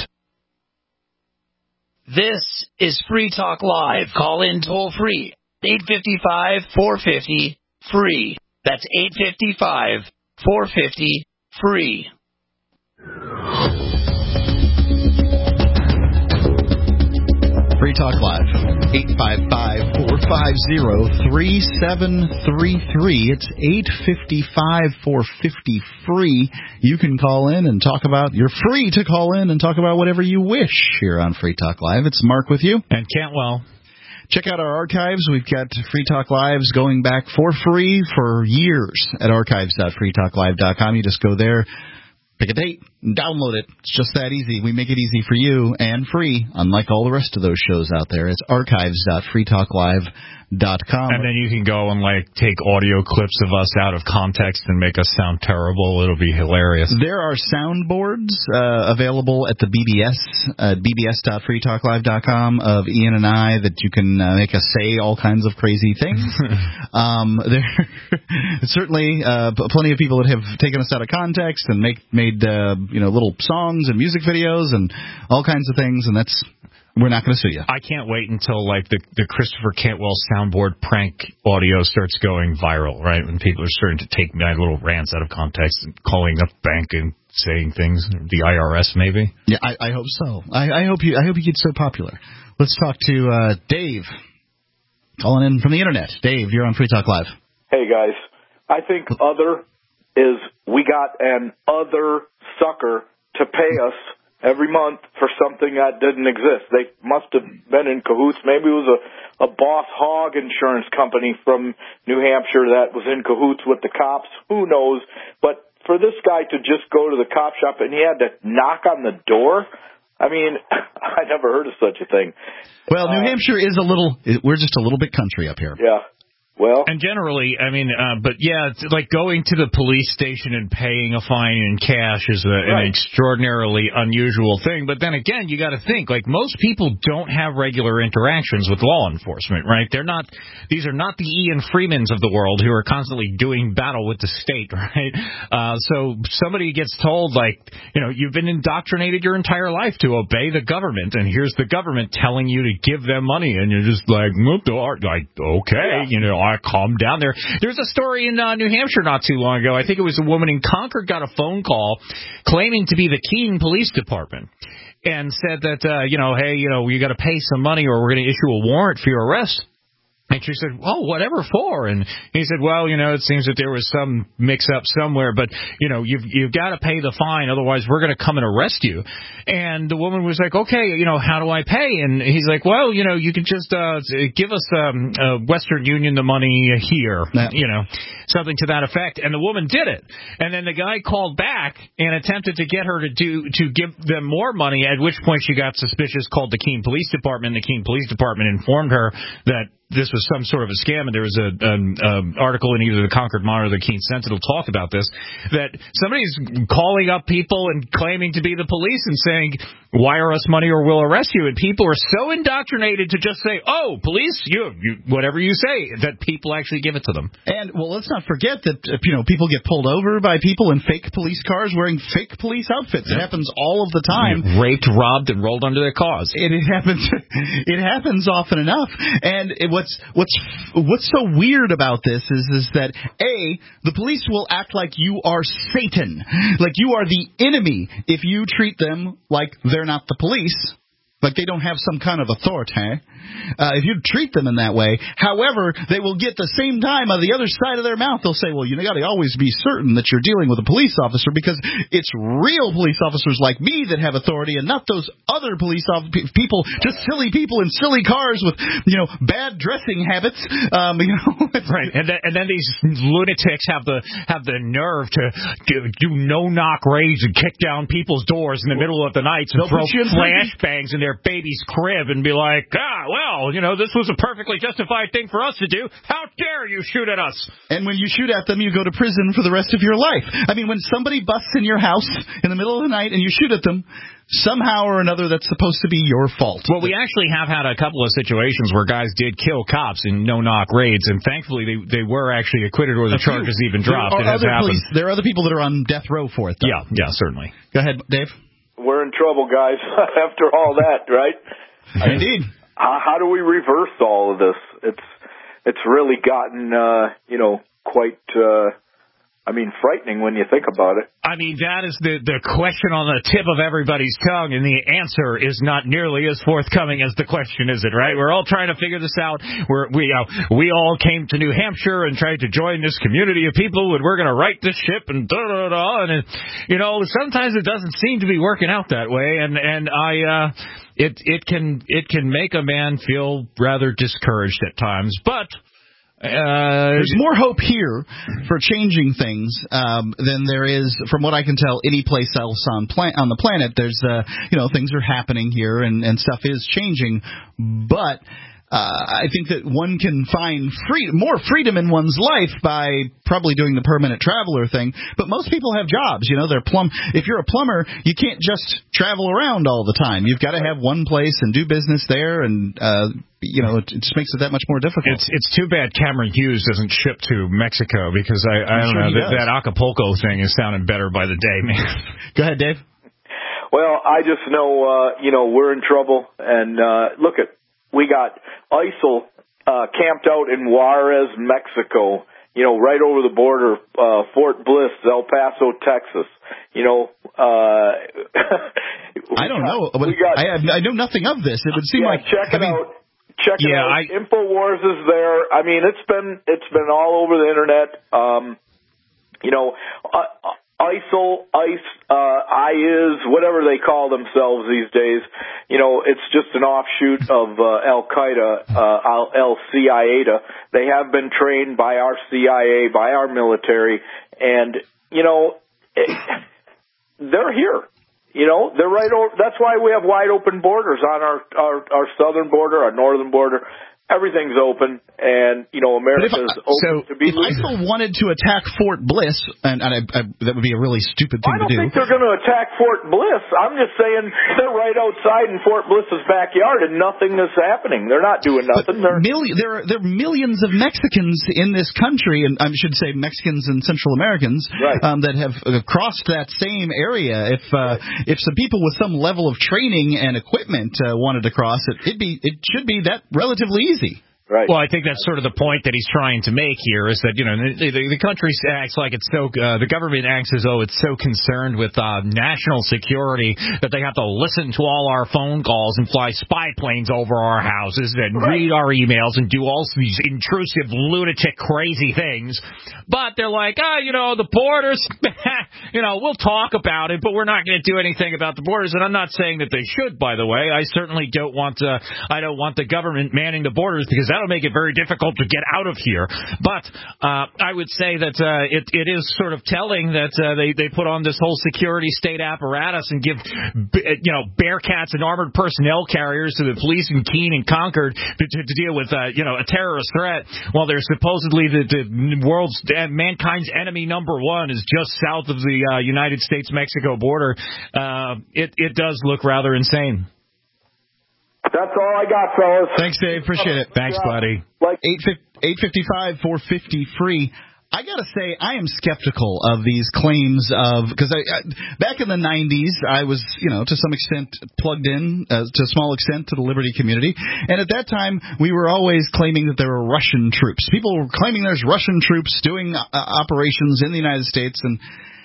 Speaker 11: This is Free Talk Live. Call in toll free. eight five five, four five zero, free. That's eight five five, four five zero, free.
Speaker 2: Free Talk Live, eight five five, four five zero, three seven three three. It's eight five five, four five zero, free. You can call in and talk about, you're free to call in and talk about whatever you wish here on Free Talk Live. It's Mark with you.
Speaker 3: And Cantwell.
Speaker 2: Check out our archives. We've got Free Talk Lives going back for free for years at archives dot free talk live dot com. You just go there, pick a date, and download it. It's just that easy. We make it easy for you and free, unlike all the rest of those shows out there. It's archives dot free talk live dot com.
Speaker 3: And then you can go and, like, take audio clips of us out of context and make us sound terrible. It'll be hilarious.
Speaker 2: There are soundboards uh, available at the B B S, uh, b b s dot free talk live dot com of Ian and I that you can uh, make us say all kinds of crazy things. um, there certainly uh, plenty of people that have taken us out of context and make, made uh, you know little songs and music videos and all kinds of things, and that's we're not going to sue you.
Speaker 3: I can't wait until, like, the the Christopher Cantwell soundboard prank audio starts going viral, right? When people are starting to take my little rants out of context and calling up bank and saying things, the I R S maybe.
Speaker 2: Yeah, I, I hope so. I, I hope you I hope you get so popular. Let's talk to uh, Dave, calling in from the internet. Dave, you're on Free Talk Live.
Speaker 22: Hey guys, I think other is we got an other sucker to pay us every month for something that didn't exist. They must have been in cahoots. Maybe it was a, a Boss Hog insurance company from New Hampshire that was in cahoots with the cops. Who knows? But for this guy to just go to the cop shop and he had to knock on the door, I mean, I never heard of such a thing.
Speaker 2: Well, New uh, Hampshire is a little, we're just a little bit country up here.
Speaker 22: Yeah. Well,
Speaker 3: and generally, I mean, uh, but yeah, it's like going to the police station and paying a fine in cash is a,
Speaker 22: right.
Speaker 3: an extraordinarily unusual thing. But then again, you got to think, like, most people don't have regular interactions with law enforcement, right? They're not; these are not the Ian Freemans of the world who are constantly doing battle with the state, right? Uh, so somebody gets told, like, you know, you've been indoctrinated your entire life to obey the government, and here's the government telling you to give them money, and you're just like, like, okay, yeah. you know. I calm down there. There's a story in uh, New Hampshire not too long ago. I think it was a woman in Concord got a phone call claiming to be the Keene Police Department and said that, uh, you know, hey, you know, you got to pay some money or we're going to issue a warrant for your arrest. And she said, oh, whatever for? And he said, well, you know, it seems that there was some mix-up somewhere, but, you know, you've, you've got to pay the fine, otherwise we're going to come and arrest you. And the woman was like, okay, you know, how do I pay? And he's like, well, you know, you can just uh, give us um, uh, Western Union the money here, yeah. you know, something to that effect. And the woman did it. And then the guy called back and attempted to get her to do to give them more money, at which point she got suspicious, called the Keene Police Department. The Keene Police Department informed her that this was some sort of a scam, and there was a, an um, article in either the Concord Monitor or the Keene Sentinel talk about this, that somebody's calling up people and claiming to be the police and saying, wire us money or we'll arrest you. And people are so indoctrinated to just say, oh, police, you, you whatever you say, that people actually give it to them.
Speaker 2: And, well, let's not forget that, you know, people get pulled over by people in fake police cars wearing fake police outfits. It happens all of the time.
Speaker 3: Raped, robbed, and rolled under their cars.
Speaker 2: It, it happens It happens often enough. And it, what's what's what's so weird about this is, is that, A, the police will act like you are Satan, like you are the enemy if you treat them like they're not the police, like they don't have some kind of authority. Uh, if you treat them in that way, however, they will get the same time on the other side of their mouth. They'll say, well, you got to always be certain that you're dealing with a police officer because it's real police officers like me that have authority and not those other police off- people, just silly people in silly cars with, you know, bad dressing habits. Um, you know,
Speaker 3: right. And then, and then these lunatics have the have the nerve to do, do no knock raids and kick down people's doors in the middle of the night and throw flashbangs in their baby's crib and be like, ah, well, you know, this was a perfectly justified thing for us to do. How dare you shoot at us?
Speaker 2: And when you shoot at them, you go to prison for the rest of your life. I mean, when somebody busts in your house in the middle of the night and you shoot at them, somehow or another that's supposed to be your fault.
Speaker 3: Well, we actually have had a couple of situations where guys did kill cops in no-knock raids, and thankfully they, they were actually acquitted or the charges even dropped. It has happened.
Speaker 2: Police, there are other people that are on death row for it, though.
Speaker 3: Yeah, yeah, certainly.
Speaker 2: Go ahead, Dave.
Speaker 22: We're in trouble, guys, after all that, right?
Speaker 2: Indeed.
Speaker 22: How, how do we reverse all of this? It's it's really gotten, uh, you know, quite, uh, I mean, frightening when you think about it.
Speaker 3: I mean, that is the, the question on the tip of everybody's tongue, and the answer is not nearly as forthcoming as the question, is it, right? We're all trying to figure this out. We're, we uh, we all came to New Hampshire and tried to join this community of people, and we're going to right this ship, and da-da-da, and, it, you know, sometimes it doesn't seem to be working out that way, and, and I... Uh, It it can it can make a man feel rather discouraged at times, but uh,
Speaker 2: there's more hope here for changing things um, than there is, from what I can tell, any place else on plan- on the planet. There's uh, you know things are happening here and, and stuff is changing, but. Uh, I think that one can find free, more freedom in one's life by probably doing the permanent traveler thing. But most people have jobs. You know, they're plumb. If you're a plumber, you can't just travel around all the time. You've got to have one place and do business there, and uh, you know, it, it just makes it that much more difficult.
Speaker 3: It's it's too bad Cameron Hughes doesn't ship to Mexico because I, I don't sure know that, that Acapulco thing is sounding better by the day, man.
Speaker 2: Go ahead, Dave.
Speaker 22: Well, I just know, uh, you know, we're in trouble, and uh, look at. We got ISIL uh, camped out in Juarez, Mexico, you know, right over the border, uh, Fort Bliss, El Paso, Texas. You know, uh,
Speaker 2: I don't know. We got, I, have, I know nothing of this. It would seem
Speaker 22: yeah,
Speaker 2: like
Speaker 22: check it
Speaker 2: I mean,
Speaker 22: out. Check it
Speaker 3: yeah,
Speaker 22: out.
Speaker 3: I,
Speaker 22: InfoWars is there. I mean, it's been it's been all over the internet. Um, you know, uh, ISIL, ICE, uh, I I S, whatever they call themselves these days, you know, it's just an offshoot of uh, Al-Qaeda, uh, Al-Qaeda. They have been trained by our C I A, by our military, and, you know, it, they're here. You know, they're right over, that's why we have wide open borders on our, our, our southern border, our northern border. everything's open, and, you know, America's
Speaker 2: I,
Speaker 22: open
Speaker 2: so
Speaker 22: to be
Speaker 2: if
Speaker 22: legal.
Speaker 2: ISIL wanted to attack Fort Bliss, and, and I, I, that would be a really stupid thing
Speaker 22: I don't
Speaker 2: to do.
Speaker 22: think they're going to attack Fort Bliss. I'm just saying they're right outside in Fort Bliss's backyard, and nothing is happening. They're not doing nothing. They're
Speaker 2: Milli- there, are, there are millions of Mexicans in this country, and I should say Mexicans and Central Americans,
Speaker 22: right.
Speaker 2: um, that have uh, crossed that same area. If uh, if some people with some level of training and equipment uh, wanted to cross it, it'd be it should be that relatively easy.
Speaker 22: Right.
Speaker 3: Well, I think that's sort of the point that he's trying to make here is that, you know, the, the, the country acts like it's so, uh, the government acts as though it's so concerned with uh, national security that they have to listen to all our phone calls and fly spy planes over our houses and
Speaker 22: right.
Speaker 3: read our emails and do all these intrusive, lunatic, crazy things. But they're like, ah, oh, you know, the borders, you know, we'll talk about it, but we're not going to do anything about the borders. And I'm not saying that they should, by the way. I certainly don't want to, I don't want the government manning the borders because that'll make it very difficult to get out of here. But uh, I would say that uh, it, it is sort of telling that uh, they, they put on this whole security state apparatus and give, you know, Bearcats and armored personnel carriers to the police in Keene and Concord to, to, to deal with, uh, you know, a terrorist threat while they're supposedly the, the world's, uh, mankind's enemy number one is just south of the uh, United States-Mexico border. Uh, it, it does look rather insane.
Speaker 22: That's all I got, fellas.
Speaker 2: Thanks, Dave. Appreciate it.
Speaker 3: Thanks, buddy.
Speaker 22: Like
Speaker 2: eight fifty-five, four fifty free. I got to say, I am skeptical of these claims of, because I, I, back in the nineties, I was, you know, to some extent plugged in, uh, to a small extent, to the Liberty community. And at that time, we were always claiming that there were Russian troops. People were claiming there's Russian troops doing uh, operations in the United States, and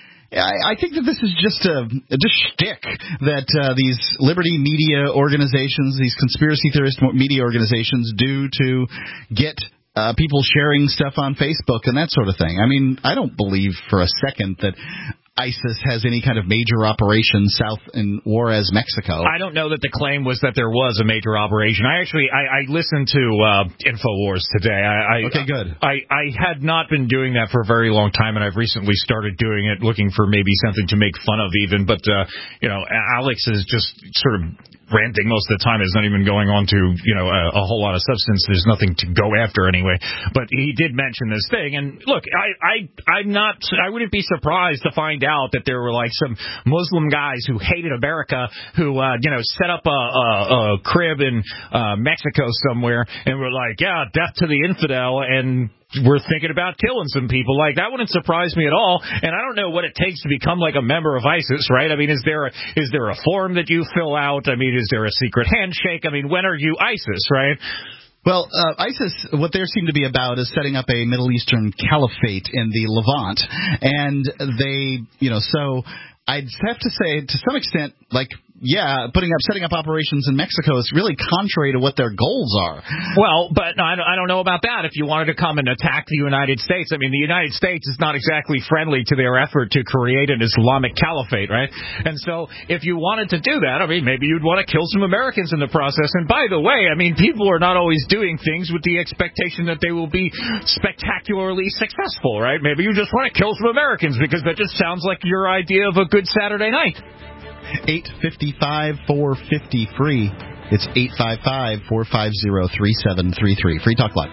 Speaker 2: I think that this is just a, a just shtick that uh, these liberty media organizations, these conspiracy theorist media organizations do to get uh, people sharing stuff on Facebook and that sort of thing. I mean, I don't believe for a second that ISIS has any kind of major operation south in Juarez, Mexico.
Speaker 3: I don't know that the claim was that there was a major operation. I actually, I, I listened to uh, InfoWars today. I, I,
Speaker 2: okay, good.
Speaker 3: I, I had not been doing that for a very long time, and I've recently started doing it, looking for maybe something to make fun of even. But, uh, you know, Alex is just sort of ranting most of the time. It's not even going on to, you know, a, a whole lot of substance. There's nothing to go after anyway. But he did mention this thing. And look, I, I, I'm not, I wouldn't be surprised to find out that there were like some Muslim guys who hated America who, uh, you know, set up a, a, a crib in uh, Mexico somewhere and were like, yeah, death to the infidel, and we're thinking about killing some people. Like, that wouldn't surprise me at all. And I don't know what it takes to become like a member of ISIS, right? I mean, is there a, is there a form that you fill out? I mean, is there a secret handshake? I mean, when are you ISIS, right?
Speaker 2: Well, uh, ISIS, what they seem to be about is setting up a Middle Eastern caliphate in the Levant. And they, you know, so I'd have to say, to some extent, like, yeah, putting up, setting up operations in Mexico is really contrary to what their goals are.
Speaker 3: Well, but I don't, I don't know about that. If you wanted to come and attack the United States, I mean, the United States is not exactly friendly to their effort to create an Islamic caliphate, right? And so if you wanted to do that, I mean, maybe you'd want to kill some Americans in the process. And by the way, I mean, people are not always doing things with the expectation that they will be spectacularly successful, right? Maybe you just want to kill some Americans because that just sounds like your idea of a good Saturday night.
Speaker 2: eight five five, four five zero, free. It's eight five five, four five zero, three seven three three. Free Talk Live.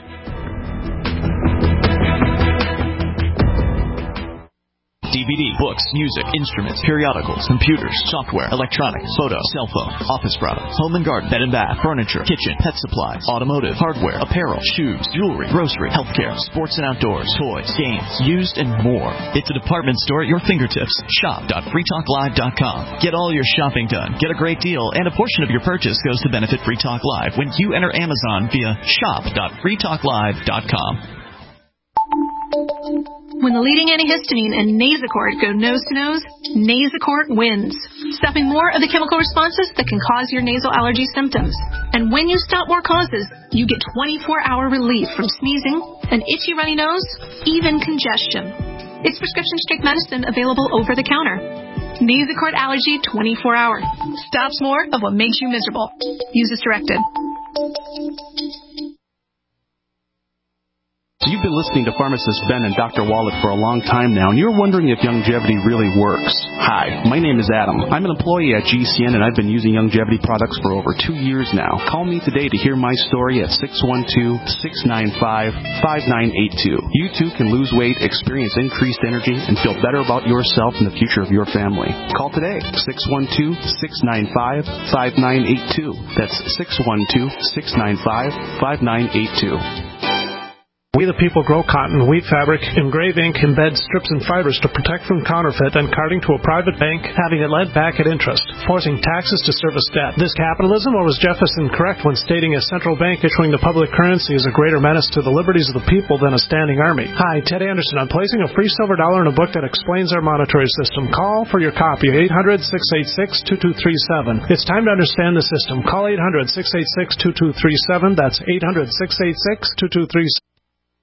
Speaker 19: D V D, books, music, instruments, periodicals, computers, software, electronics, photo, cell phone, office products, home and garden, bed and bath, furniture, kitchen, pet supplies, automotive, hardware, apparel, shoes, jewelry, grocery, healthcare, sports and outdoors, toys, games, used, and more. It's a department store at your fingertips. shop dot free talk live dot com. Get all your shopping done, get a great deal, and a portion of your purchase goes to benefit Free Talk Live when you enter Amazon via shop dot free talk live dot com.
Speaker 4: When the leading antihistamine and Nasacort go nose-to-nose, Nasacort wins, stopping more of the chemical responses that can cause your nasal allergy symptoms. And when you stop more causes, you get twenty-four hour relief from sneezing, an itchy runny nose, even congestion. It's prescription-strength medicine available over the counter. Nasacort Allergy twenty-four hour. Stops more of what makes you miserable. Use as directed.
Speaker 6: You've been listening to pharmacist Ben and Doctor Wallach for a long time now, and you're wondering if Youngevity really works. Hi, my name is Adam. I'm an employee at G C N, and I've been using Youngevity products for over two years now. Call me today to hear my story at six one two, six nine five, five nine eight two. You too can lose weight, experience increased energy, and feel better about yourself and the future of your family. Call today, six one two, six nine five, five nine eight two. That's six one two, six nine five, five nine eight two.
Speaker 8: We the people grow cotton, weave fabric, engrave ink, embed strips and fibers to protect from counterfeit and carting to a private bank, having it lent back at interest, forcing taxes to service debt. This capitalism, or was Jefferson correct when stating a central bank issuing the public currency is a greater menace to the liberties of the people than a standing army? Hi, Ted Anderson. I'm placing a free silver dollar in a book that explains our monetary system. Call for your copy, eight hundred, six eight six, two two three seven. It's time to understand the system. Call eight hundred, six eight six, two two three seven. That's eight hundred, six eight six, two two three seven.